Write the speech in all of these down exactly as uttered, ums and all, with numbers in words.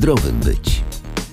zdrowym być.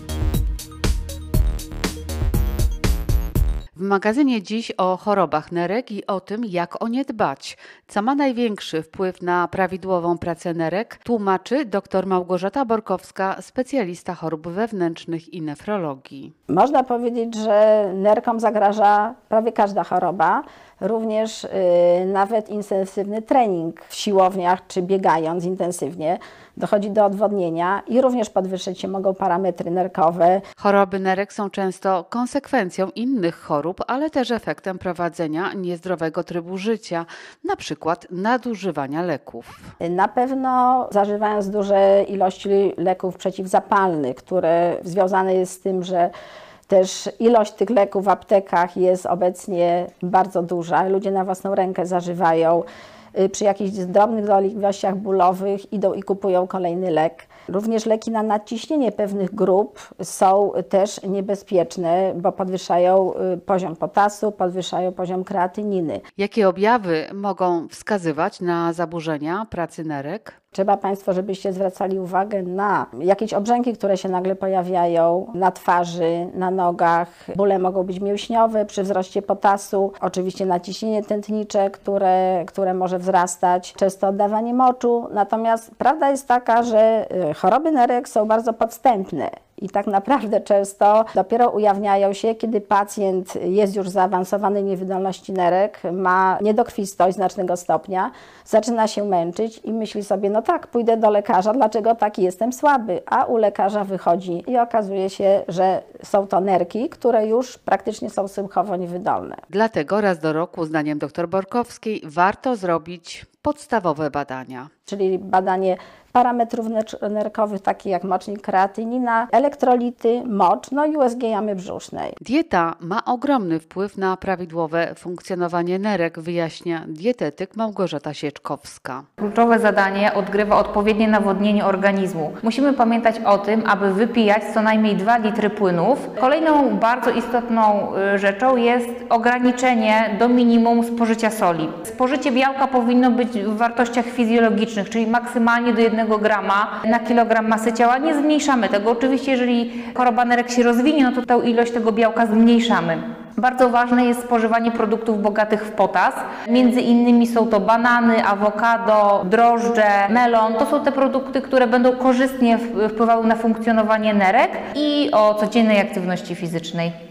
W magazynie dziś o chorobach nerek i o tym, jak o nie dbać. Co ma największy wpływ na prawidłową pracę nerek, tłumaczy dr Małgorzata Borkowska, specjalista chorób wewnętrznych i nefrologii. Można powiedzieć, że nerkom zagraża prawie każda choroba, również yy, nawet intensywny trening w siłowniach czy biegając intensywnie dochodzi do odwodnienia i również podwyższyć się mogą parametry nerkowe. Choroby nerek są często konsekwencją innych chorób, ale też efektem prowadzenia niezdrowego trybu życia, na przykład nadużywania leków. Na pewno zażywając duże ilości leków przeciwzapalnych, które związane jest z tym, że też ilość tych leków w aptekach jest obecnie bardzo duża. Ludzie na własną rękę zażywają. Przy jakichś drobnych dolegliwościach bólowych idą i kupują kolejny lek. Również leki na nadciśnienie pewnych grup są też niebezpieczne, bo podwyższają poziom potasu, podwyższają poziom kreatyniny. Jakie objawy mogą wskazywać na zaburzenia pracy nerek? Trzeba Państwo, żebyście zwracali uwagę na jakieś obrzęki, które się nagle pojawiają na twarzy, na nogach. Bóle mogą być mięśniowe przy wzroście potasu. Oczywiście naciśnienie tętnicze, które, które może wzrastać. Często oddawanie moczu. Natomiast prawda jest taka, że choroby nerek są bardzo podstępne. I tak naprawdę często dopiero ujawniają się, kiedy pacjent jest już w zaawansowanej niewydolności nerek, ma niedokrwistość znacznego stopnia, zaczyna się męczyć i myśli sobie, no tak, pójdę do lekarza, dlaczego taki jestem słaby? A u lekarza wychodzi i okazuje się, że są to nerki, które już praktycznie są schyłkowo niewydolne. Dlatego raz do roku, zdaniem dr Borkowskiej, warto zrobić podstawowe badania. Czyli badanie parametrów nerkowych, takich jak mocznik, kreatynina, elektrolity, mocz, no i U S G jamy brzusznej. Dieta ma ogromny wpływ na prawidłowe funkcjonowanie nerek, wyjaśnia dietetyk Małgorzata Sieczkowska. Kluczowe zadanie odgrywa odpowiednie nawodnienie organizmu. Musimy pamiętać o tym, aby wypijać co najmniej dwa litry płynów. Kolejną bardzo istotną rzeczą jest ograniczenie do minimum spożycia soli. Spożycie białka powinno być w wartościach fizjologicznych, czyli maksymalnie do jednego grama na kilogram masy ciała. Nie zmniejszamy tego. Oczywiście, jeżeli choroba nerek się rozwinie, no to tę ilość tego białka zmniejszamy. Bardzo ważne jest spożywanie produktów bogatych w potas. Między innymi są to banany, awokado, drożdże, melon. To są te produkty, które będą korzystnie wpływały na funkcjonowanie nerek i o codziennej aktywności fizycznej.